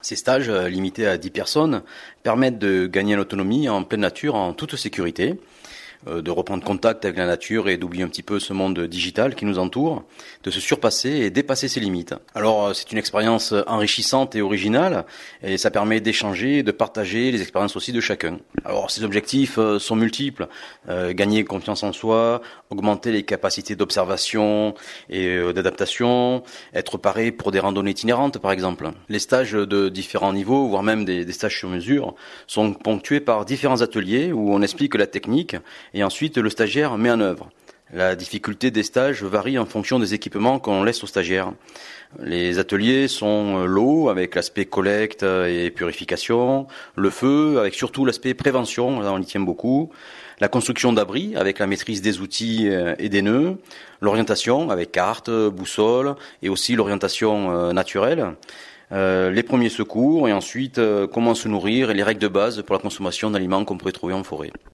Ces stages, limités à 10 personnes, permettent de gagner en autonomie en pleine nature en toute sécurité, de reprendre contact avec la nature et d'oublier un petit peu ce monde digital qui nous entoure, de se surpasser et dépasser ses limites. Alors c'est une expérience enrichissante et originale et ça permet d'échanger et de partager les expériences aussi de chacun. Alors ces objectifs sont multiples, gagner confiance en soi, augmenter les capacités d'observation et d'adaptation, être paré pour des randonnées itinérantes par exemple. Les stages de différents niveaux, voire même des stages sur mesure, sont ponctués par différents ateliers où on explique la technique et ensuite le stagiaire met en œuvre. La difficulté des stages varie en fonction des équipements qu'on laisse aux stagiaires. Les ateliers sont l'eau avec l'aspect collecte et purification, le feu avec surtout l'aspect prévention, là on y tient beaucoup, la construction d'abris avec la maîtrise des outils et des nœuds, l'orientation avec carte, boussole et aussi l'orientation naturelle, les premiers secours et ensuite comment se nourrir et les règles de base pour la consommation d'aliments qu'on pourrait trouver en forêt.